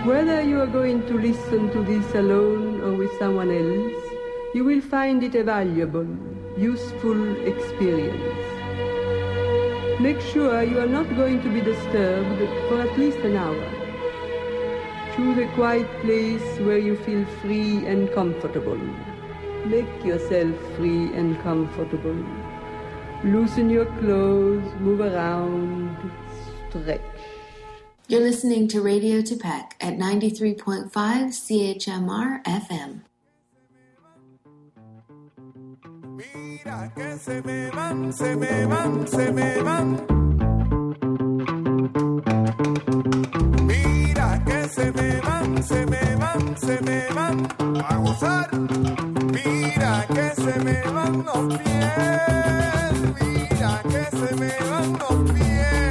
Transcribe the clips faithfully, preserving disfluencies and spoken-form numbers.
Whether you are going to listen to this alone or with someone else, you will find it a valuable, useful experience. Make sure you are not going to be disturbed for at least an hour. Choose a quiet place where you feel free and comfortable. Make yourself free and comfortable. Loosen your clothes, move around, stretch. You're listening to Radio Tupac at ninety-three point five C H M R F M. Mira que se me van, se me van, se me van. Mira que se me van, se me van, se me van. A gozar. Mira que se me van los pies. Mira que se me van los pies.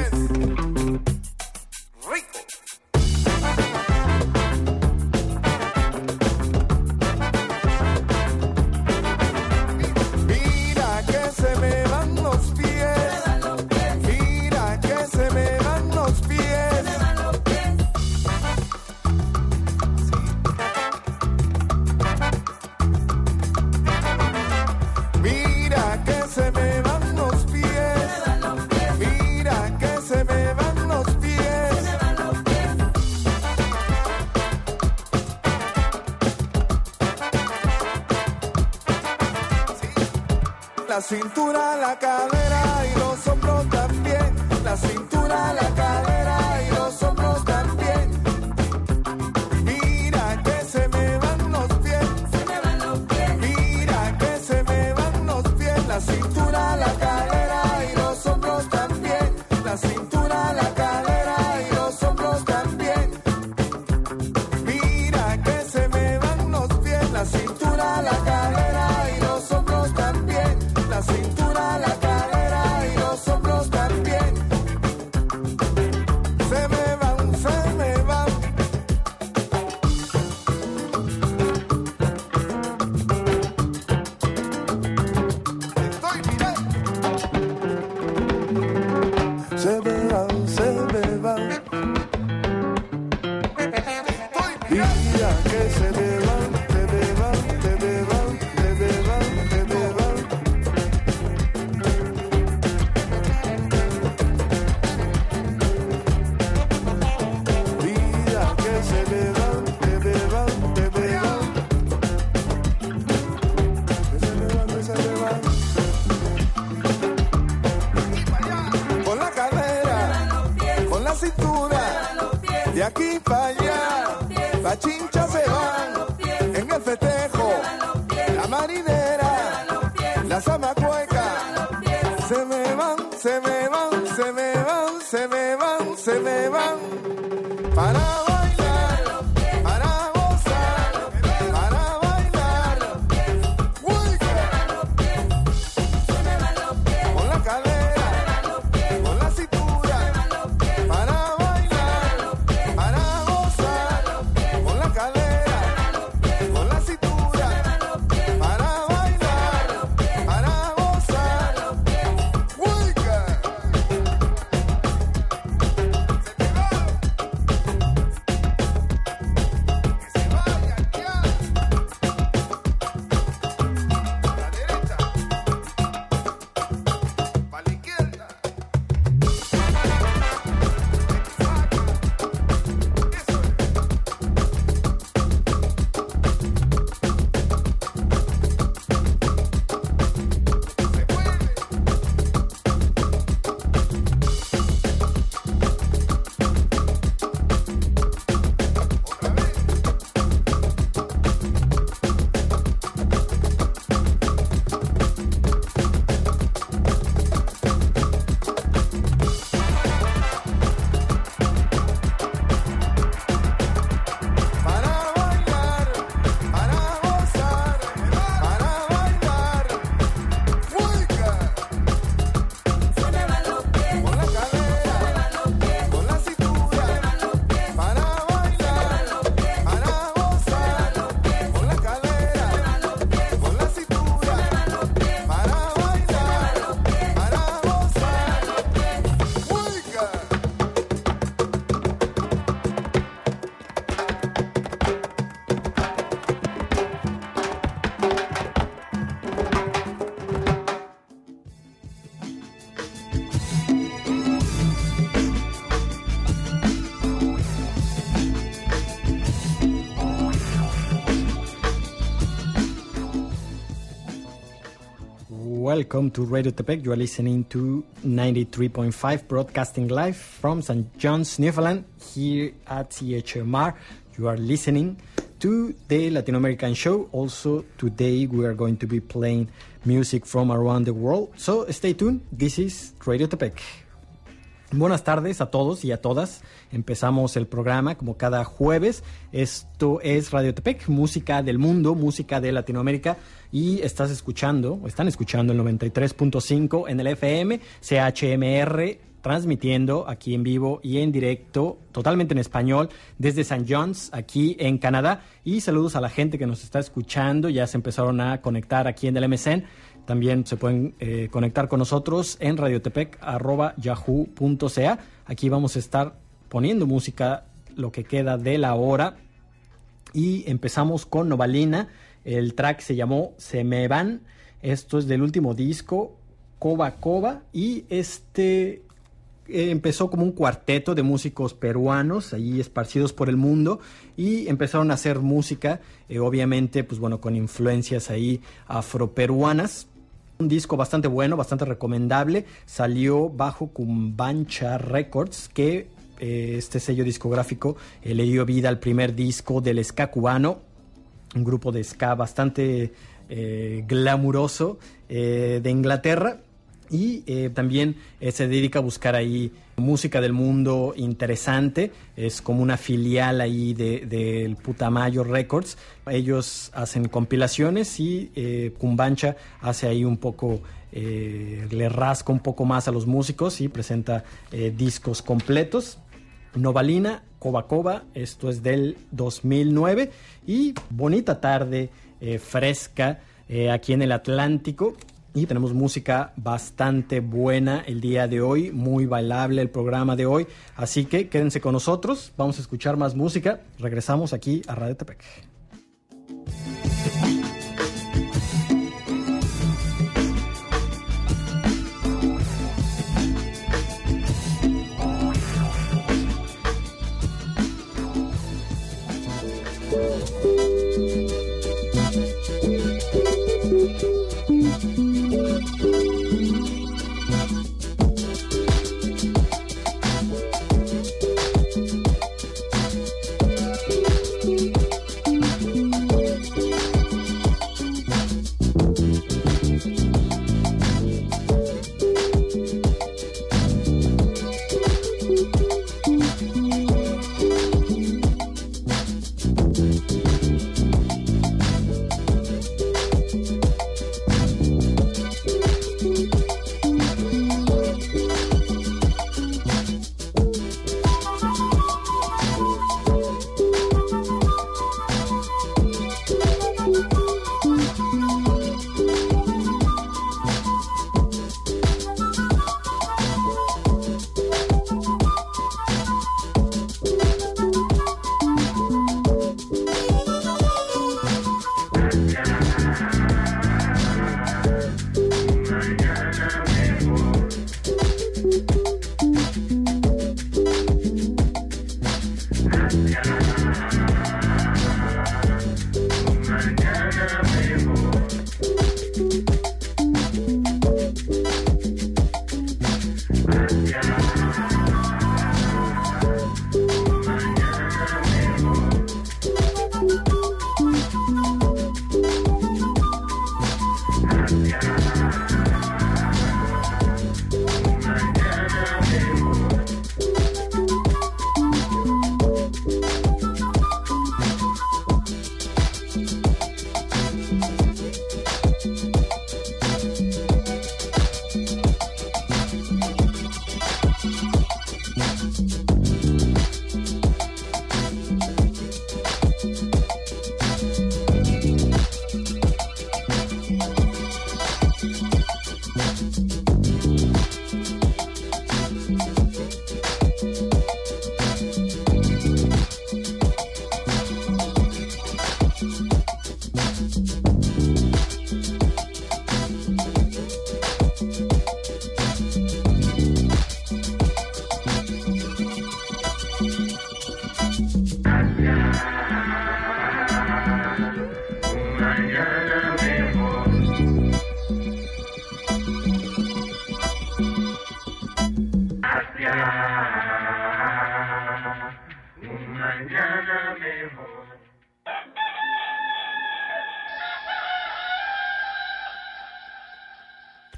La cintura, la cadera y los hombros también. La cintura, la cadera y los hombros también. Mira que se me van los pies. Se me van los pies. Mira que se me van los pies. La cintura, la cadera y los hombros también. La cintura, la cadera y los hombros también. Mira que se me van los pies. La cintura, la cadera y los hombros también. La cintura, la cadera y los hombros también. Se me van, se me van. Estoy bien. Se me van, se me van. Estoy bien. Mira que se me van, se me van, se me van, se me van, se me van. De aquí para allá, la chincha se van, en el festejo, la marinera, la zamacueca, se me van, se me van, se me van, se me van, se me van, para bailar, para gozar, para bailar, con la cadera, con la cintura, para bailar, para gozar, con la cadera, con la cintura, para bailar, para gozar, Wicca. welcome to Radio Tepec. You are listening to ninety-three point five, broadcasting live from Saint John's, Newfoundland, here at C H M R. You are listening to the Latin American show. Also, today we are going to be playing music from around the world. So, stay tuned. This is Radio Tepec. Buenas tardes a todos y a todas. Empezamos el programa como cada jueves. Esto es Radio Tepec, música del mundo, música de Latinoamérica. Y estás escuchando, o están escuchando el noventa y tres punto cinco en el F M, C H M R, transmitiendo aquí en vivo y en directo, totalmente en español, desde Saint John's, aquí en Canadá. Y saludos a la gente que nos está escuchando. Ya se empezaron a conectar aquí en el M S N. También se pueden eh, conectar con nosotros en radiotepec arroba yahoo punto c a. Aquí vamos a estar poniendo música lo que queda de la hora. Y empezamos con Novalina. El track se llamó Se Me Van. Esto es del último disco, Coba Coba. Y este eh, empezó como un cuarteto de músicos peruanos, allí esparcidos por el mundo. Y empezaron a hacer música, eh, obviamente, pues bueno, con influencias ahí afroperuanas. Un disco bastante bueno, bastante recomendable. Salió bajo Cumbancha Records, que eh, este sello discográfico eh, le dio vida al primer disco del ska cubano, un grupo de ska bastante eh, glamuroso eh, de Inglaterra. Y eh, también eh, se dedica a buscar ahí música del mundo interesante. Es como una filial ahí del de Putamayo Records. Ellos hacen compilaciones y eh, Cumbancha hace ahí un poco, eh, le rasca un poco más a los músicos y presenta eh, discos completos. Novalina, Coba Coba, esto es del dos mil nueve. Y bonita tarde, eh, fresca, eh, aquí en el Atlántico. Y tenemos música bastante buena el día de hoy, muy bailable el programa de hoy. Así que quédense con nosotros, vamos a escuchar más música. Regresamos aquí a Radio Tepec.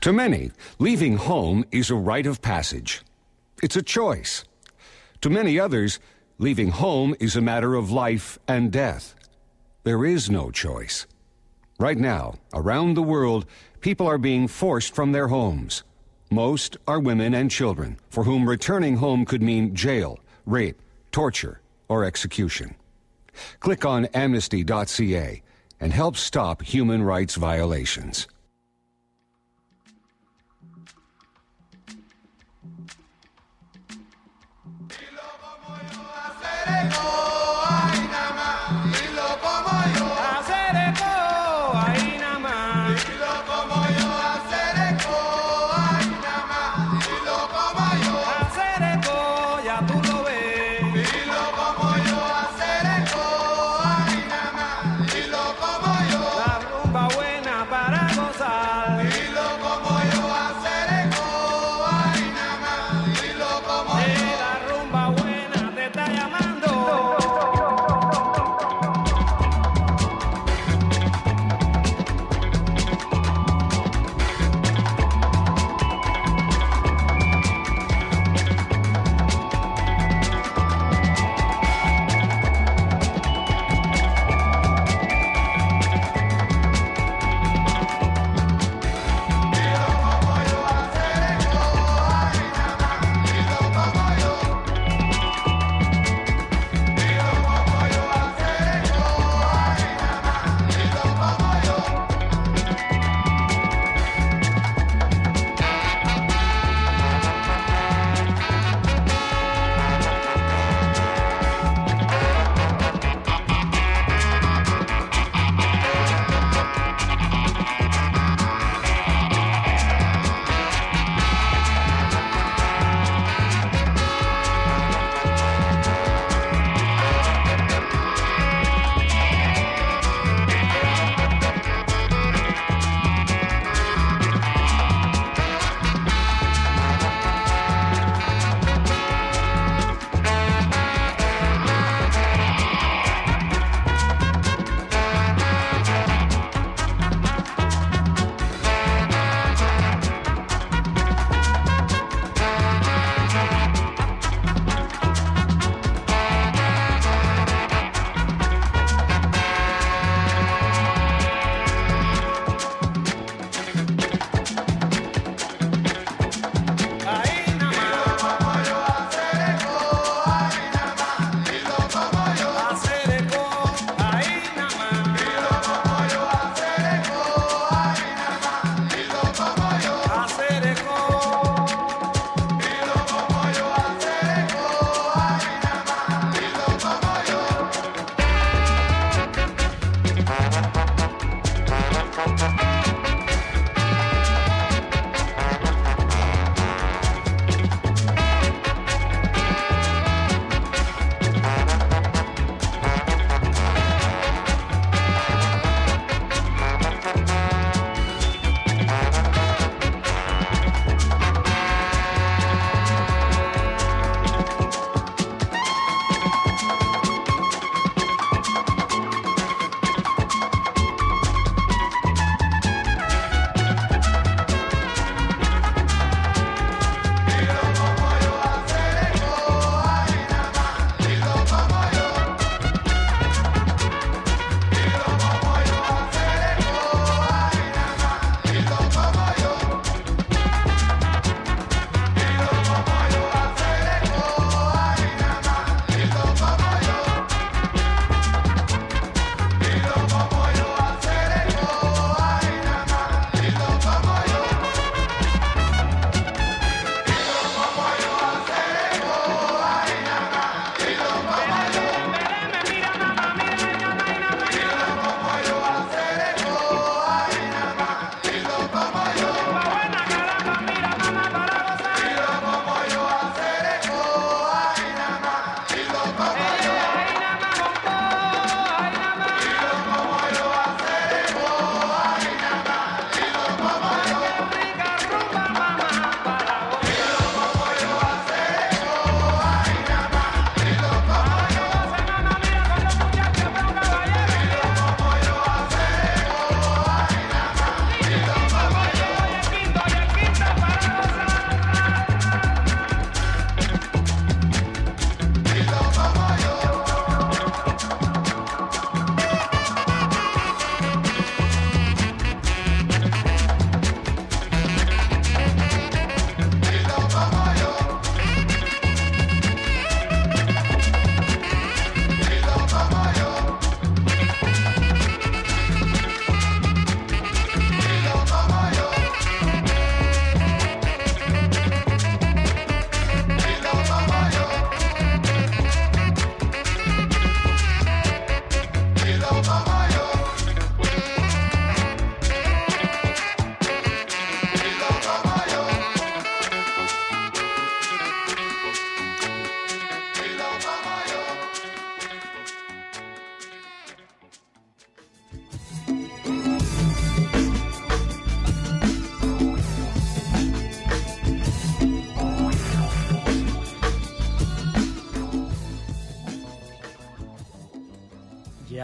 To many, leaving home is a rite of passage. It's a choice. To many others, leaving home is a matter of life and death. There is no choice. Right now, around the world, people are being forced from their homes. Most are women and children, for whom returning home could mean jail, rape, torture, or execution. Click on amnesty dot c a and help stop human rights violations. Rumba buena te está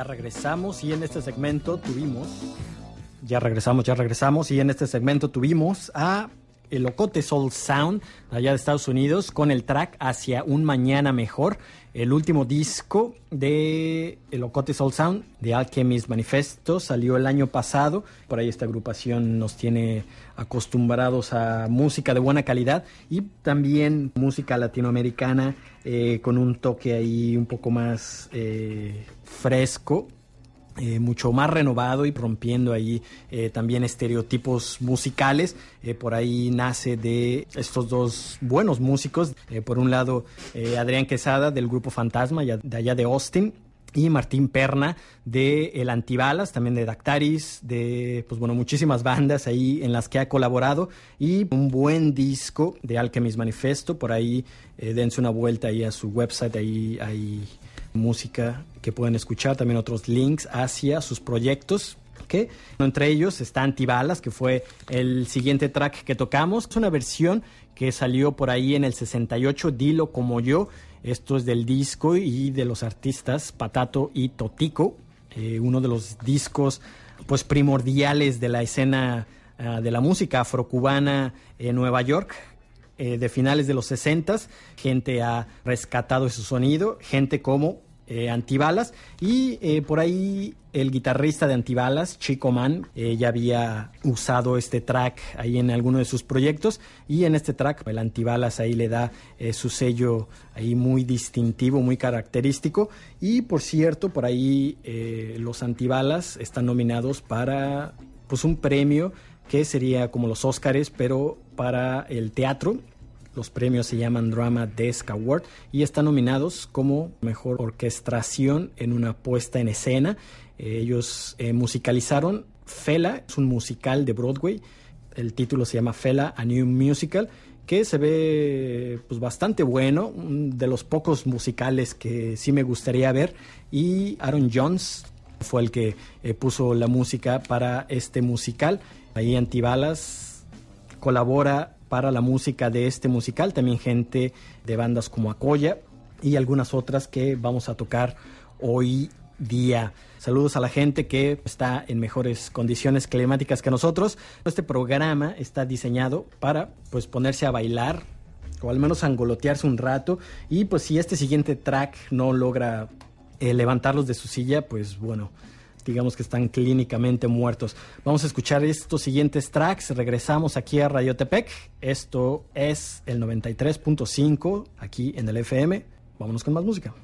Ya regresamos y en este segmento tuvimos... Ya regresamos, ya regresamos y en este segmento tuvimos a el Ocote Soul Sound allá de Estados Unidos con el track Hacia un Mañana Mejor, el último disco de el Ocote Soul Sound de Alchemist Manifesto, salió el año pasado. Por ahí esta agrupación nos tiene acostumbrados a música de buena calidad y también música latinoamericana eh, con un toque ahí un poco más eh, fresco. Eh, mucho más renovado y rompiendo ahí eh, también estereotipos musicales. Eh, por ahí nace de estos dos buenos músicos. Eh, por un lado, eh, Adrián Quesada del grupo Fantasma, ya, de allá de Austin, y Martín Perna de El Antibalas, también de Dactaris, de pues bueno, muchísimas bandas ahí en las que ha colaborado, y un buen disco de Alchemist Manifesto. Por ahí eh, dense una vuelta ahí a su website, ahí hay música que pueden escuchar, también otros links hacia sus proyectos, que entre ellos está Antibalas, que fue el siguiente track que tocamos. Es una versión que salió por ahí en el sesenta y ocho, Dilo Como Yo. Esto es del disco y de los artistas Patato y Totico, eh, uno de los discos pues primordiales de la escena uh, de la música afrocubana en Nueva York. Eh, de finales de los sesentas, gente ha rescatado ese sonido, gente como eh, Antibalas, y eh, por ahí el guitarrista de Antibalas, Chico Man, eh, ya había usado este track ahí en alguno de sus proyectos, y en este track el Antibalas ahí le da eh, su sello ahí muy distintivo, muy característico. Y por cierto, por ahí eh, los Antibalas están nominados para pues un premio que sería como los Óscares, pero para el teatro. Los premios se llaman Drama Desk Award y están nominados como mejor orquestación en una puesta en escena. Eh, ellos eh, musicalizaron Fela, es un musical de Broadway. El título se llama Fela, A New Musical, que se ve pues bastante bueno, un de los pocos musicales que sí me gustaría ver. Y Aaron Jones fue el que eh, puso la música para este musical. Ahí Antibalas colabora para la música de este musical, también gente de bandas como Acoya y algunas otras que vamos a tocar hoy día. Saludos a la gente que está en mejores condiciones climáticas que nosotros. Este programa está diseñado para pues ponerse a bailar o al menos angolotearse un rato, y pues si este siguiente track no logra eh, levantarlos de su silla, pues bueno, digamos que están clínicamente muertos. Vamos a escuchar estos siguientes tracks. Regresamos aquí a Radiotepec. Esto es el noventa y tres punto cinco aquí en el F M. Vámonos con más música.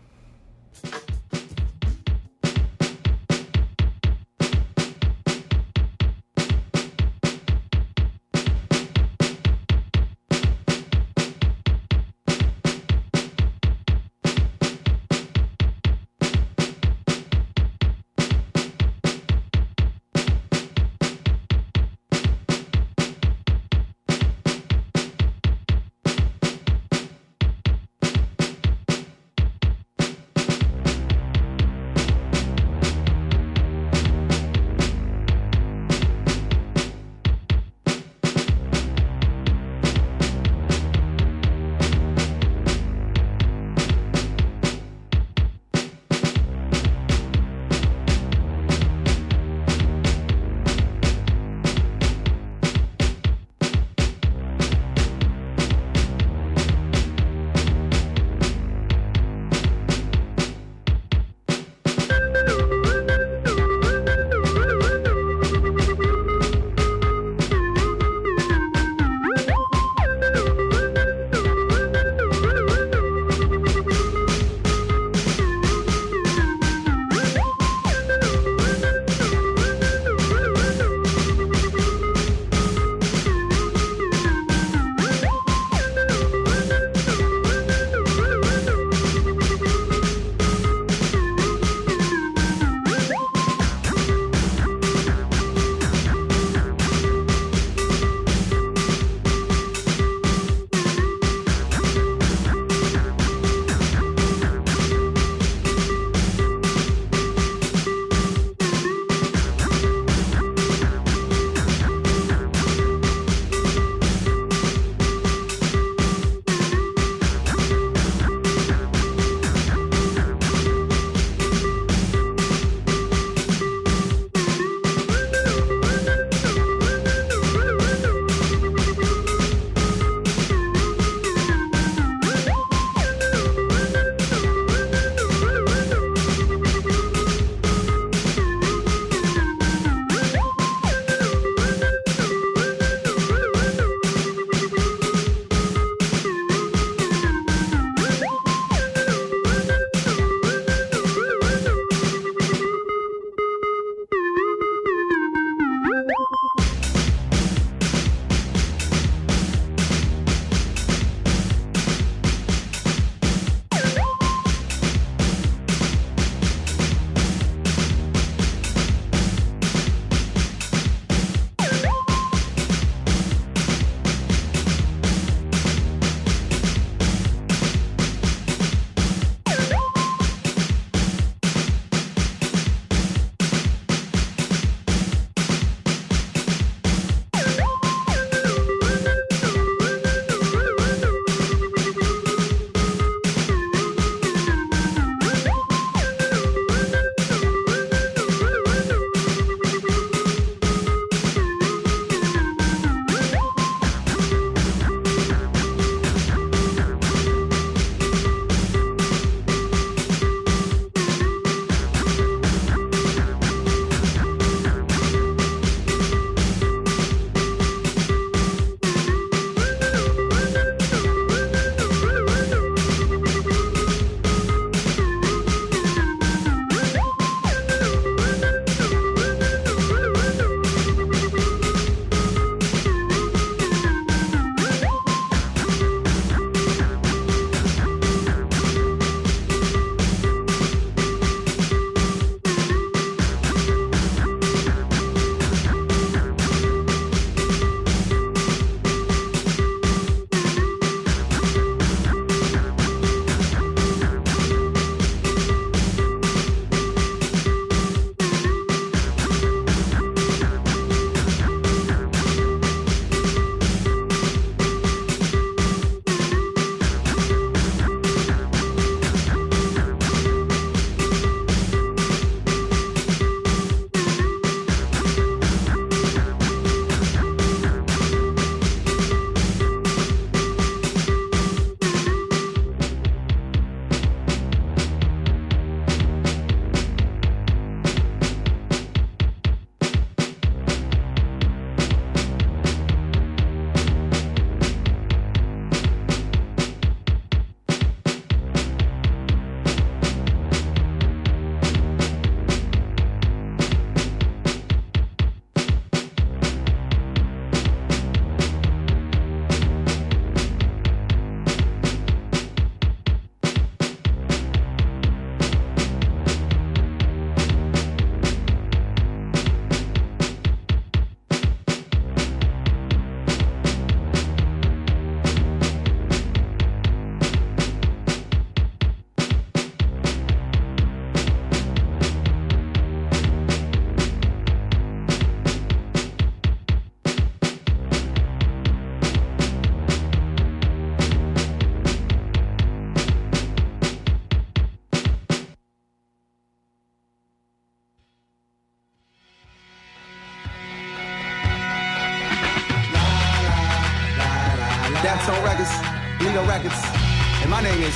Daptone Records, Lido Records, and my name is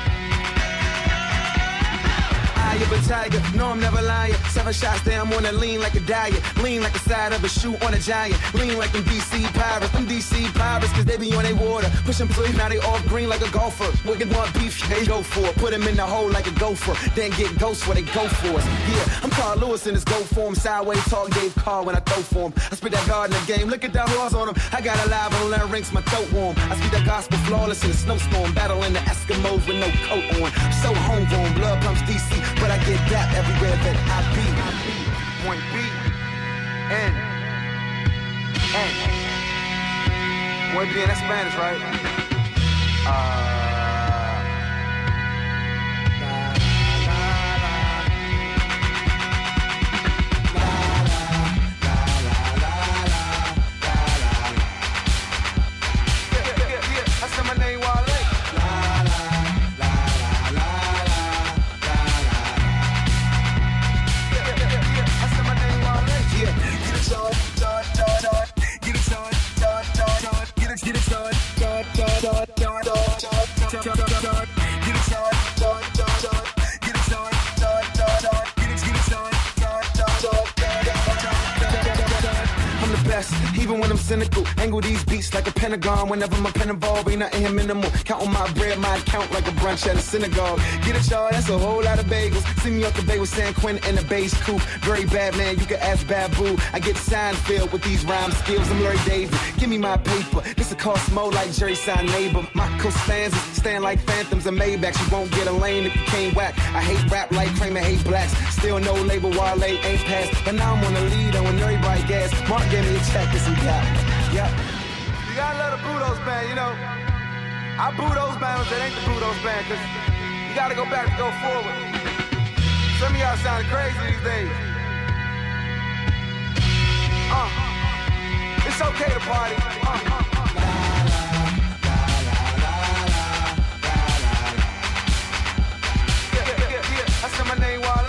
I am a tiger, no I'm never lying. Seven shots there, I'm on a lean like a diet. Lean like the side of a shoe on a giant. Lean like them D C Pirates, them D C Pirates, cause they be on they water. Pushing plays, now they off green like a golfer. Wicked want beef, they go for it. Put them in the hole like a gopher. Then get ghosts where they go for us. Yeah, I'm Carl Lewis in this go form. Sideways talk Dave Carr when I throw for him. I spit that guard in the game, look at that horse on him. I got a live on larynx, my throat warm. I speak that gospel flawless in a snowstorm. Battling the Eskimos with no coat on. So homegrown, blood pumps D C. But I get that everywhere that I be. Point B, N, N. Point B, and that's Spanish, right? Uh, even when I'm cynical, angle these beats like a pentagon. Whenever my pen involved, ain't nothing here minimal. Counting my bread, my account like a brunch at a synagogue. Get it, y'all, that's a whole lot of bagels. See me off the bay with San Quentin in the base coupe. Very bad, man, you can ask Babu. I get Seinfeld with these rhyme skills. I'm Larry David, give me my paper. This a Cosmo like Jerry Sign neighbor. My co-stanzas stand like phantoms and Maybachs. You won't get a lane if you can't whack. I hate rap like Kramer hate blacks. Still no label, Wale ain't passed. But now I'm on the lead and when everybody gas. Mark gave me a check, this and that. Yeah. You gotta love the Budos band, you know. I boo those bands that ain't the Budos band, cause you gotta go back to go forward. Some of y'all sound crazy these days. Uh, it's okay to party. Uh, uh, uh. Yeah, yeah, yeah, yeah. I said my name Wale.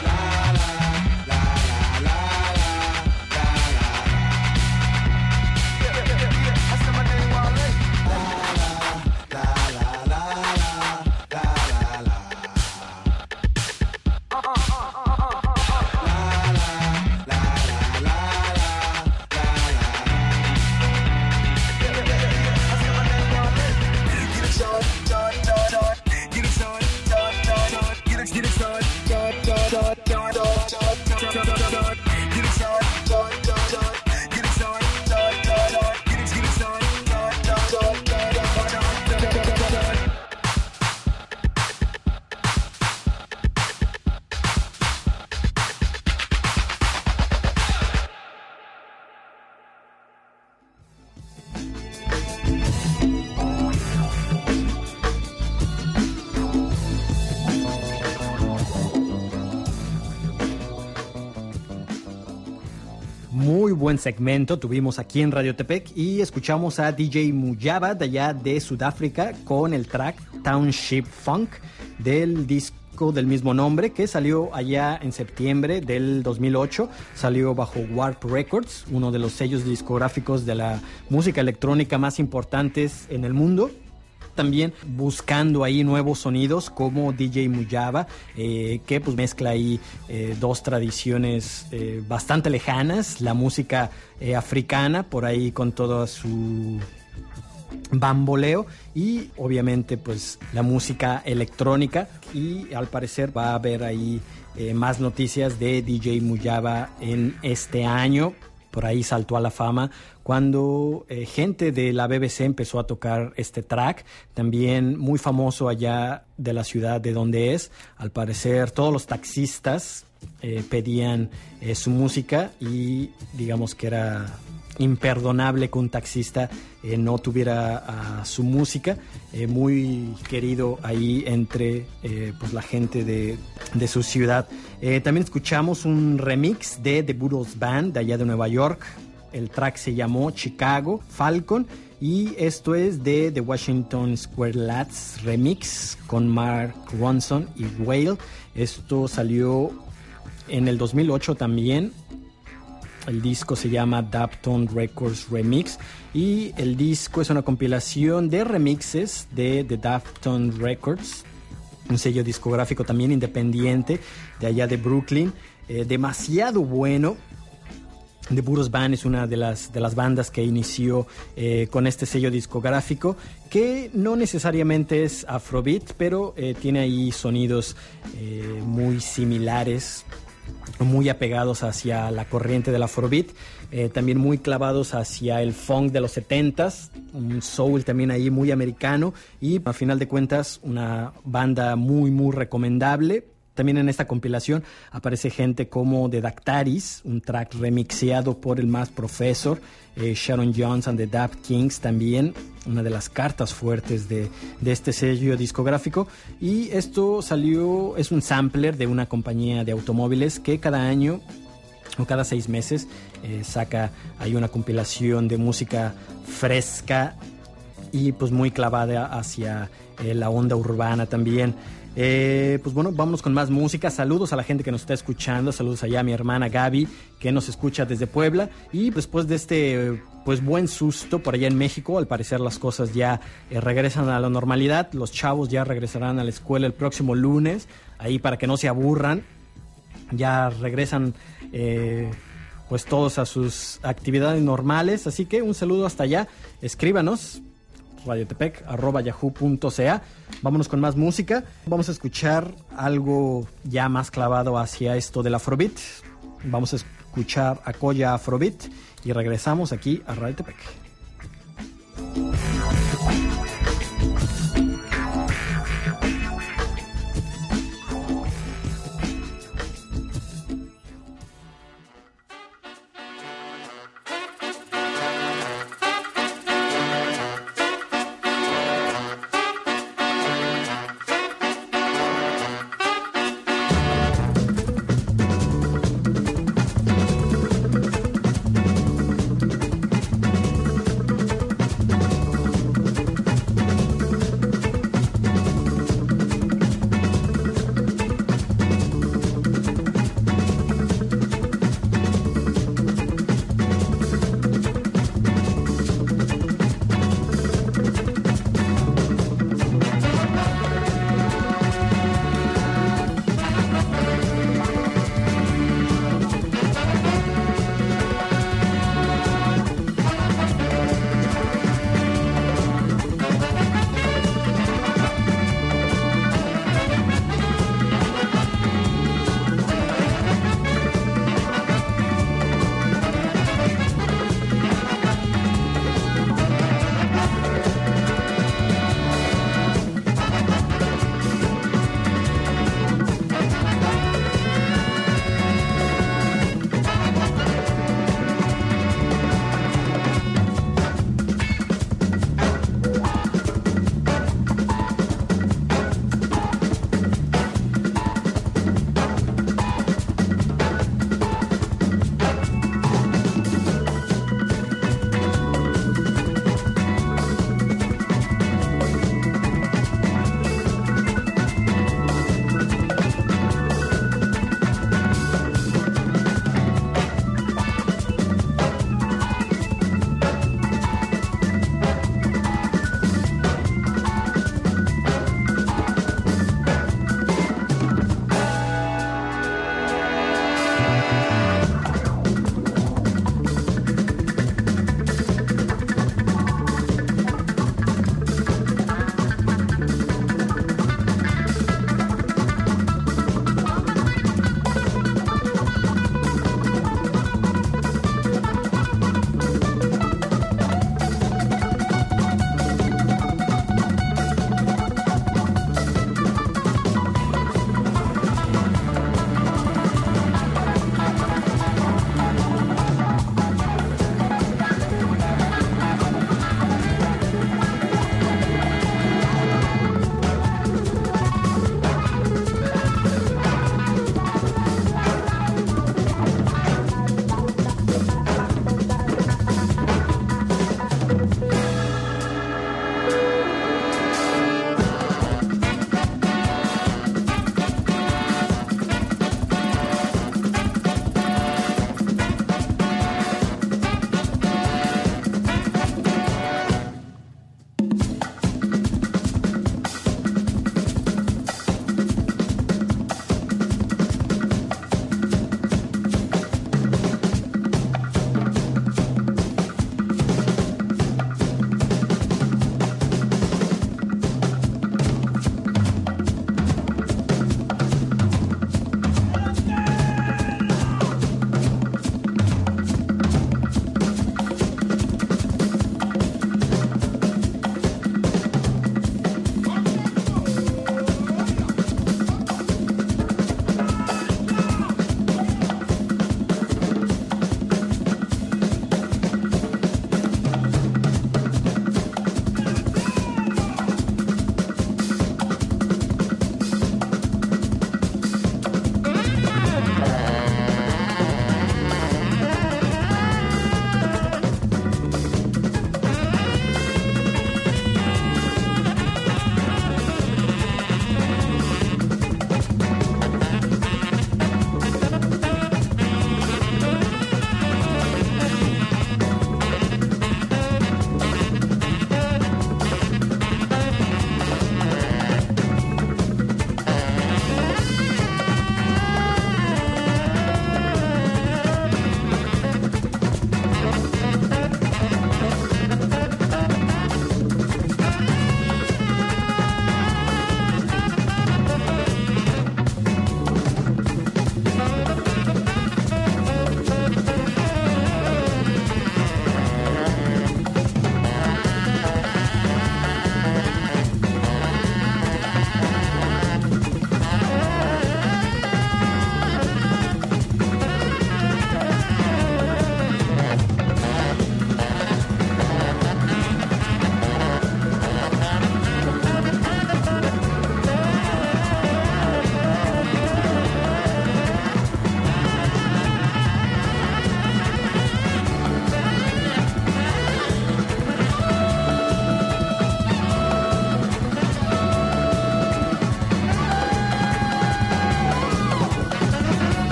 Muy buen segmento tuvimos aquí en Radio Tepec y escuchamos a D J Mujaba de allá de Sudáfrica con el track Township Funk del disco del mismo nombre que salió allá en septiembre del dos mil ocho. Salió bajo Warp Records, uno de los sellos discográficos de la música electrónica más importantes en el mundo. También buscando ahí nuevos sonidos como D J Mujaba, eh, que pues mezcla ahí eh, dos tradiciones eh, bastante lejanas, la música eh, africana, por ahí con todo su bamboleo y obviamente pues la música electrónica, y al parecer va a haber ahí eh, más noticias de D J Mujaba en este año. Por ahí saltó a la fama cuando eh, gente de la B B C empezó a tocar este track, también muy famoso allá de la ciudad de donde es. Al parecer todos los taxistas eh, pedían eh, su música y digamos que era imperdonable que un taxista eh, no tuviera uh, su música, eh, muy querido ahí entre eh, pues la gente de, de su ciudad. Eh, también escuchamos un remix de The Budos Band de allá de Nueva York. El track se llamó Chicago Falcon y esto es de The Washington Square Lads Remix con Mark Ronson y Whale. Esto salió en el dos mil ocho también. El disco se llama Daptone Records Remix y el disco es una compilación de remixes de The Daptone Records, un sello discográfico también independiente de allá de Brooklyn, eh, demasiado bueno. The Burros Band es una de las, de las bandas que inició eh, con este sello discográfico, que no necesariamente es Afrobeat, pero eh, tiene ahí sonidos eh, muy similares, muy apegados hacia la corriente del Afrobeat, eh, también muy clavados hacia el funk de los setentas, un soul también ahí muy americano, y a final de cuentas una banda muy muy recomendable. También en esta compilación aparece gente como The Dactaris, un track remixeado por el Math Professor, eh, Sharon Jones and the Dap Kings también, una de las cartas fuertes de, de este sello discográfico. Y esto salió, es un sampler de una compañía de automóviles que cada año o cada seis meses eh, saca ahí una compilación de música fresca y pues muy clavada hacia eh, la onda urbana también. Eh, pues bueno, vámonos con más música. Saludos a la gente que nos está escuchando. Saludos allá a mi hermana Gaby, que nos escucha desde Puebla. Y después de este pues buen susto por allá en México, al parecer las cosas ya eh, regresan a la normalidad. Los chavos ya regresarán a la escuela el próximo lunes, ahí para que no se aburran. Ya regresan eh, pues todos a sus actividades normales. Así que un saludo hasta allá. Escríbanos radiotepec arroba yahoo punto ca. Vámonos con más música. Vamos a escuchar algo ya más clavado hacia esto del Afrobeat. Vamos a escuchar a Koya Afrobeat y regresamos aquí a Radiotepec.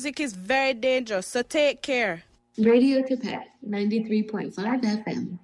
music is very dangerous, so take care. Radio Tepec, ninety-three point five F M.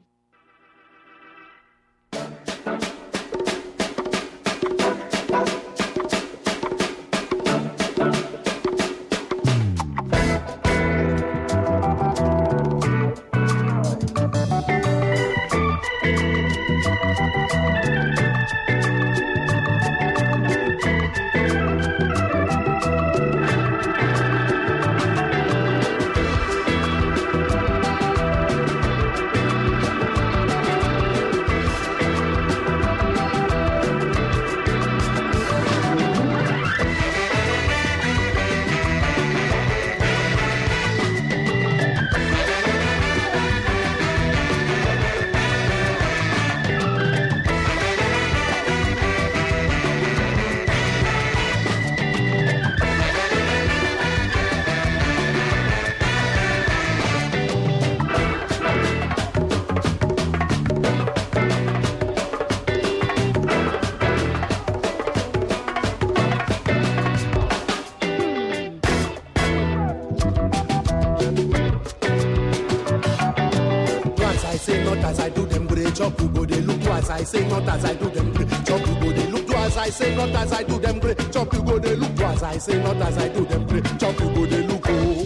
I say not as I do them great. Chop you go, they look to as I say not as I do them great. Chop you go, they look to as I say not as I do them great. Chop you go, they look oh.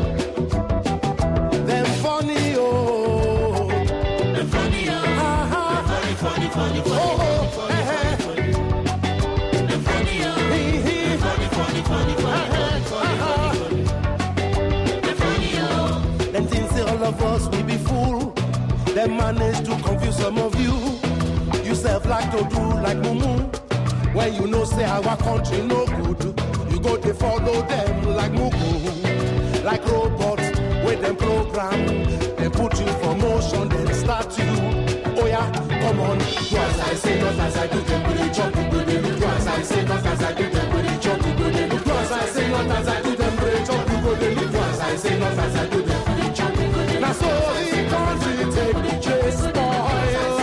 Them funny oh. Them funny oh. Uh-huh. Funny, funny, funny, funny, oh, oh. Funny, uh-huh. funny, funny. Them funny oh. Them funny, funny, funny, funny, uh-huh. funny, funny. Them funny oh. Them things say all of us we be fool. Them manage to confuse some of you. Yourself like to do like mumu. When you know say our country no good, you go to follow them like mugu. Like robots with them program, they put you for motion, then start you. Oh yeah, come on. Do as I say, not as I do them with the chop, you go they look. Do as I say, not as I do them with the chop, you go they look. Do as I say, not as I do them with the chop, you go they look. Do as I say, not as I do them with the chop, you go they look. Now so the country take the chase spoil.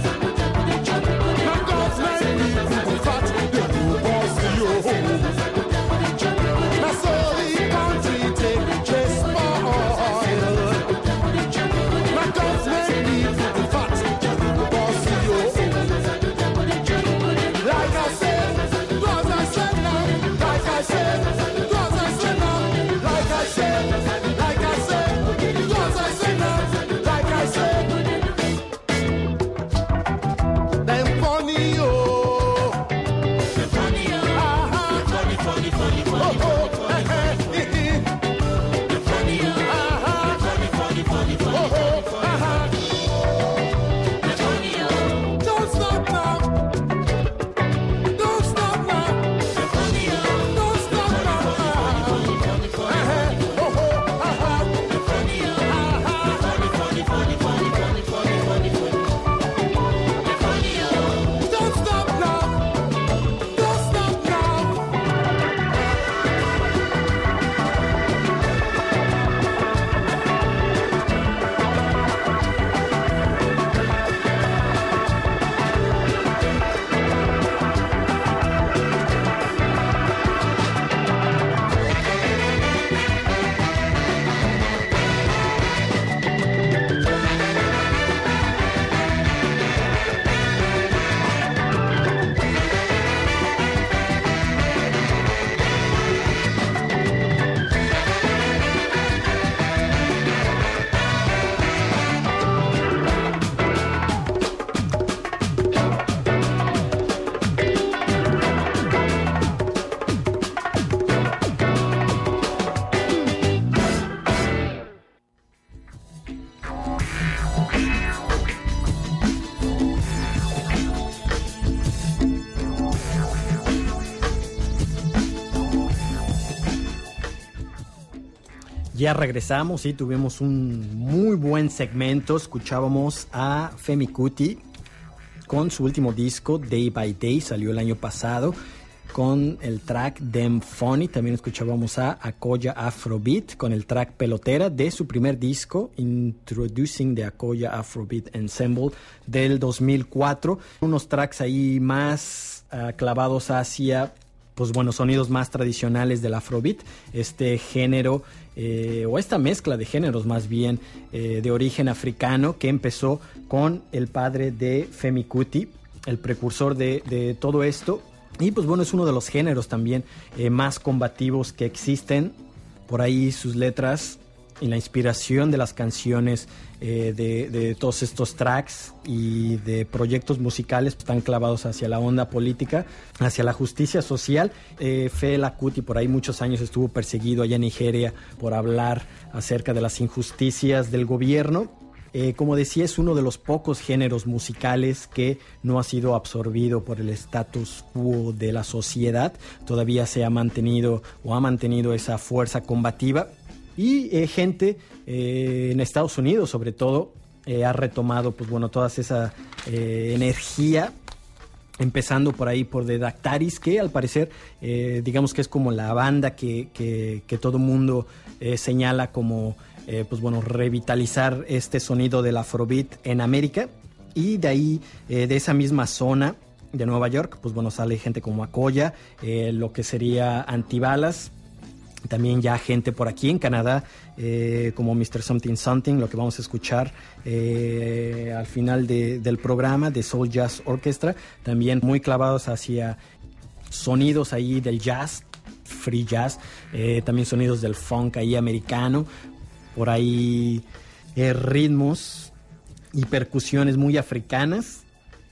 Ya regresamos y tuvimos un muy buen segmento. Escuchábamos a Femi Kuti con su último disco, Day by Day, salió el año pasado, con el track Dem Funny. También escuchábamos a Akoya Afrobeat con el track Pelotera de su primer disco, Introducing the Akoya Afrobeat Ensemble, del dos mil cuatro. Unos tracks ahí más uh, clavados hacia pues bueno, sonidos más tradicionales del Afrobeat, este género, eh, o esta mezcla de géneros más bien, eh, de origen africano, que empezó con el padre de Femi Kuti, el precursor de, de todo esto. Y pues bueno, es uno de los géneros también eh, más combativos que existen. Por ahí sus letras y la inspiración de las canciones eh, de, de todos estos tracks y de proyectos musicales están clavados hacia la onda política, hacia la justicia social. Eh, Fela Kuti por ahí muchos años estuvo perseguido allá en Nigeria por hablar acerca de las injusticias del gobierno. Eh, como decía, es uno de los pocos géneros musicales que no ha sido absorbido por el status quo de la sociedad. Todavía se ha mantenido o ha mantenido esa fuerza combativa. Y eh, gente eh, en Estados Unidos, sobre todo, eh, ha retomado, pues bueno, toda esa eh, energía, empezando por ahí por The Dactaris, que al parecer, eh, digamos que es como la banda que, que, que todo mundo eh, señala como, eh, pues bueno, revitalizar este sonido del Afrobeat en América. Y de ahí, eh, de esa misma zona de Nueva York, pues bueno, sale gente como Akoya, eh, lo que sería Antibalas. También ya gente por aquí en Canadá, eh, como mister Something Something, lo que vamos a escuchar eh, al final de, del programa de Soul Jazz Orchestra. También muy clavados hacia sonidos ahí del jazz, free jazz, eh, también sonidos del funk ahí americano. Por ahí eh, ritmos y percusiones muy africanas.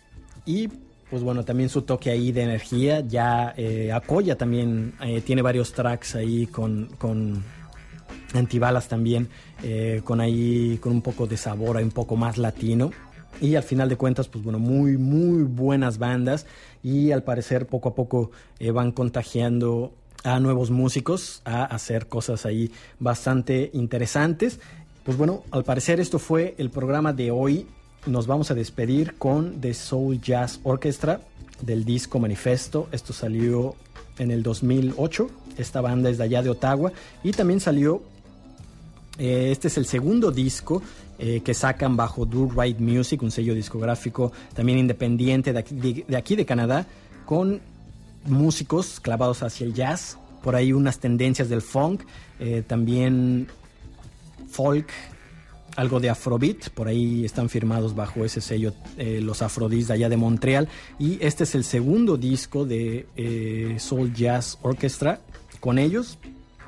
Y pues bueno, también su toque ahí de energía. Ya eh, Akoya también eh, tiene varios tracks ahí con, con Antibalas también, eh, con ahí, con un poco de sabor, un poco más latino. Y al final de cuentas, pues bueno, muy, muy buenas bandas. Y al parecer poco a poco eh, van contagiando a nuevos músicos a hacer cosas ahí bastante interesantes. Pues bueno, al parecer esto fue el programa de hoy. Nos vamos a despedir con The Soul Jazz Orchestra del disco Manifesto. Esto salió en el dos mil ocho. Esta banda es de allá de Ottawa. Y también salió, eh, este es el segundo disco eh, que sacan bajo Do Right Music, un sello discográfico también independiente de aquí de, de aquí de Canadá, con músicos clavados hacia el jazz. Por ahí unas tendencias del funk, eh, también folk, algo de Afrobeat. Por ahí están firmados bajo ese sello eh, los Afrodis de allá de Montreal. Y este es el segundo disco de eh, Soul Jazz Orchestra con ellos.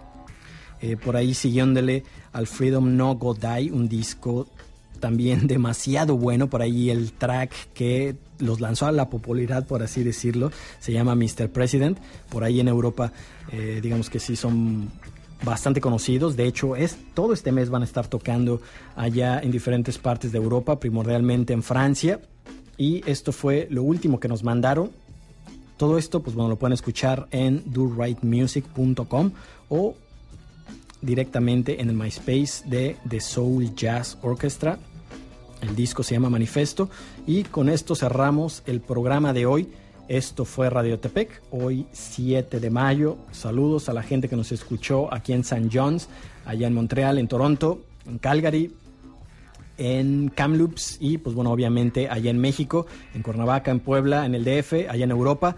Eh, por ahí siguiéndole al Freedom No Go Die, un disco también demasiado bueno. Por ahí el track que los lanzó a la popularidad, por así decirlo, se llama mister President. Por ahí en Europa, eh, digamos que sí son bastante conocidos. De hecho, es todo este mes van a estar tocando allá en diferentes partes de Europa, primordialmente en Francia. Y esto fue lo último que nos mandaron. Todo esto, pues bueno, lo pueden escuchar en do right music punto com o directamente en el MySpace de The Soul Jazz Orchestra. El disco se llama Manifesto. Y con esto cerramos el programa de hoy. Esto fue Radio Tepec, hoy siete de mayo. Saludos a la gente que nos escuchó aquí en Saint John's, allá en Montreal, en Toronto, en Calgary, en Kamloops y pues bueno, obviamente allá en México, en Cuernavaca, en Puebla, en el D F, allá en Europa.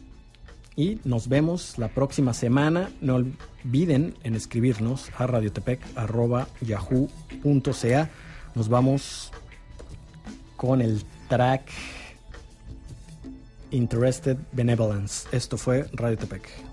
Y nos vemos la próxima semana. No olviden en escribirnos a radiotepec arroba yahoo punto ca. Nos vamos con el track Interested Benevolence. Esto fue Radio Tepec.